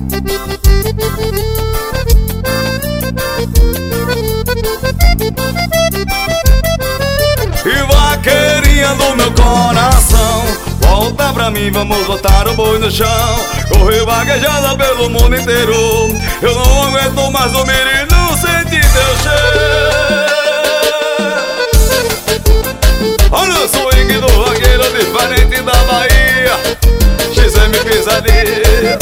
E vaqueirinha do meu coração, volta pra mim, vamos botar o boi no chão. Correu vaquejada pelo mundo inteiro, eu não aguento mais dormir e não sentir teu cheiro. Olha o swing do vaqueiro diferente da Bahia, XM pisadinha.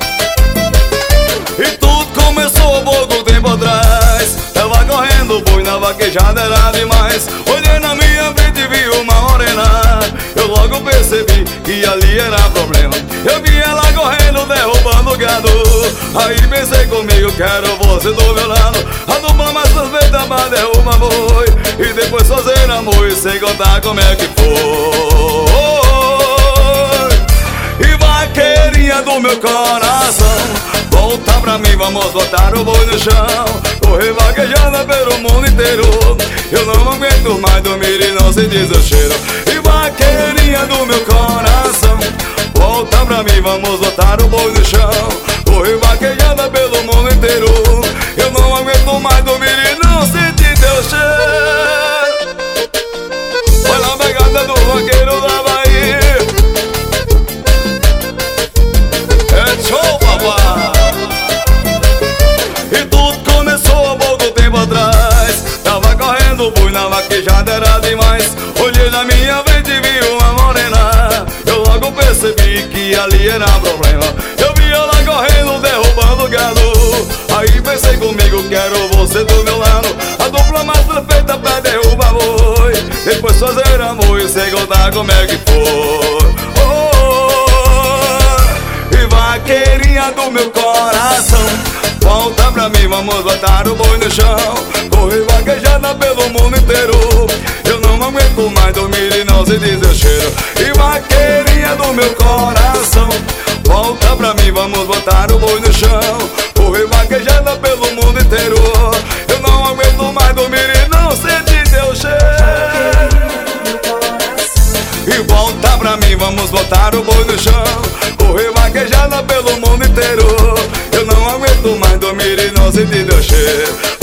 E tudo começou pouco tempo atrás, tava correndo boi na vaquejada, era demais. Olhei na minha frente e vi uma morena, eu logo percebi que ali era problema. Eu vi ela correndo, derrubando gado. Aí pensei comigo, quero você do meu lado. A dupla mais suspeita pra derrubar boi, e depois fazer amor e sem contar como é que foi. E vaqueirinha do meu coração, volta pra mim, vamos botar o boi no chão. Correr vaquejada pelo mundo inteiro, eu não aguento mais dormir e não sentir seu cheiro. E vaqueirinha do meu coração, volta pra mim, vamos botar o boi no chão. Correr vaquejada pelo mundo inteiro, eu não aguento mais dormir e não sentir teu cheiro. Vai na pegada do vaqueiro da Bahia, é show, papai. E tudo começou há pouco tempo atrás, tava correndo boi na vaquejada, era demais. Olhei na minha frente e vi uma morena, eu logo percebi que ali era problema. Eu vi ela correndo, derrubando gado. Aí pensei comigo, quero você do meu lado. A dupla mais perfeita pra derrubar boi, depois fazer amor e sem contar como é que foi. E vaqueirinha do meu coração, volta pra mim, vamos botar o boi no chão. Correr vaquejada pelo mundo inteiro, eu não aguento mais dormir e não sentir seu cheiro. E vaqueirinha do meu coração, volta pra mim, vamos botar o boi no chão. Correr vaquejada pelo mundo inteiro, eu não aguento mais dormir e não sentir teu cheiro. E volta pra mim, vamos botar o boi no chão. Correr vaquejada pelo mundo inteiro, eu não aguento mais dormir e não sentir teu cheiro.